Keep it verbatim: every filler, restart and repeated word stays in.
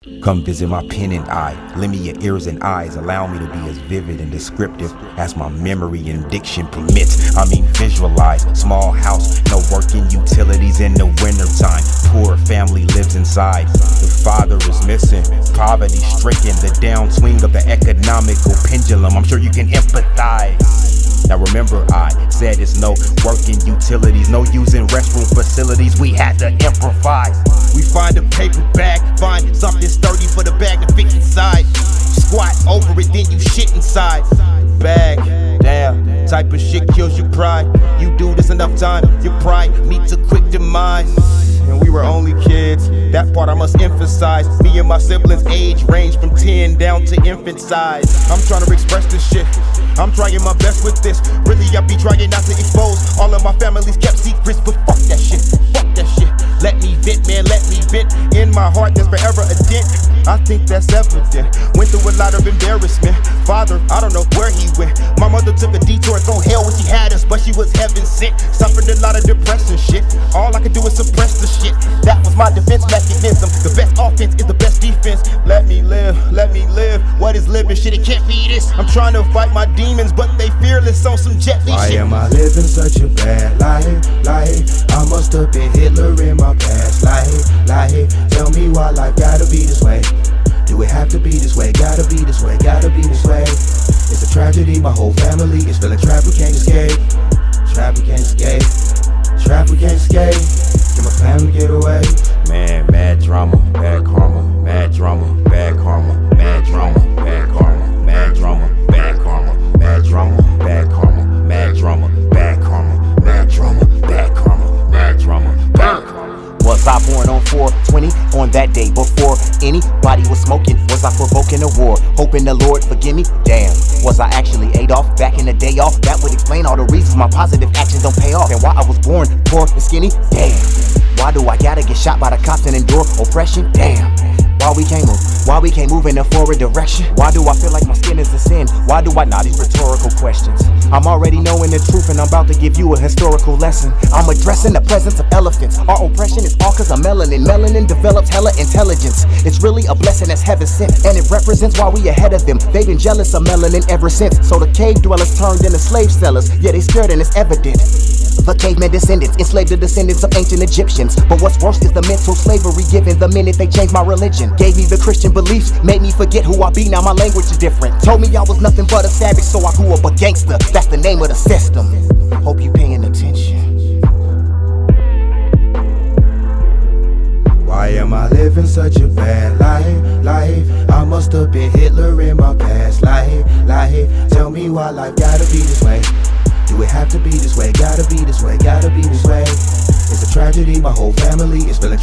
Come visit my pen and eye. Lend me your ears and eyes. Allow me to be as vivid and descriptive as my memory and diction permits. I mean visualize. Small house, no working utilities in the wintertime. Poor family lives inside. The father is missing. Poverty stricken. The downswing of the economical pendulum. I'm sure you can empathize. Now remember, I said it's no working utilities, no using restroom facilities. We had to improvise. We find a paper bag, find something sturdy for the bag to fit inside. Squat over it, then you shit inside. Bag, damn, type of shit kills your pride. You do this enough time, your pride meets a quick demise. And we were only kids, that part I must emphasize. Me and my siblings' age range from ten down to infant size. I'm trying to express this shit, I'm trying my best with this. Really I be trying not to expose all of my family's kept secrets. But fuck that shit, fuck that shit. Let me vent, man, let me vent. In my heart there's forever a dent. I think that's evident. Went through a lot of embarrassment. Father, I don't know where he went. My mother took a detour from hell when she had us, but she was heaven sent. Suffered a lot of depression shit. All I could do is suppress the shit. That was my defense mechanism. The best offense is the best defense. Let me live, let me live. What is living? Shit, it can't be this. I'm trying to fight my demons, but they fearless on some Jet Li Why shit. am I living such a bad life? Life, I must have been Hitler in my past life. Life, tell me why life gotta be this way. Do it have to be this way? Gotta be this way, gotta be this way. It's a tragedy, my whole family is feeling trapped, we can't escape. Trapped, we can't escape. Trapped, we can't escape. Can my family get away? Man, mad drama, bad karma, mad drama, bad karma, mad drama, bad karma, mad drama, bad karma, mad drama, bad karma, mad drama, bad karma, mad drama, bad karma, mad drama, bad karma. Was I born on four twenty on that day before anybody was smoking? Was I provoking a war? Hoping the Lord forgive me? Damn. Was I actually Adolf back in the day off? That would explain all the reasons my positive actions don't pay off. And why I was born poor and skinny? Damn. Why do I gotta get shot by the cops and endure oppression? Damn. Why we can't move? Why we can't move in a forward direction? Why do I feel like my skin is a sin? Why do I not? These rhetorical questions. I'm already knowing the truth and I'm about to give you a historical lesson. I'm addressing the presence of elephants. Our oppression is all cause of melanin. Melanin develops hella intelligence. It's really a blessing that's heaven sent, and it represents why we ahead of them. They've been jealous of melanin ever since. So the cave dwellers turned into slave sellers. Yeah, they scared and it's evident. The caveman descendants enslaved the descendants of ancient Egyptians. But what's worse is the mental slavery given the minute they changed my religion. Gave me the Christian beliefs, made me forget who I be, now my language is different. Told me I was nothing but a savage, so I grew up a gangster. That's the name of the system. Hope you paying attention. Why am I living such a bad life? Life, I must have been Hitler in my past life. Life, tell me why life gotta be this way. Do it have to be this way? Gotta be this way, gotta be this way. It's a tragedy, my whole family is feeling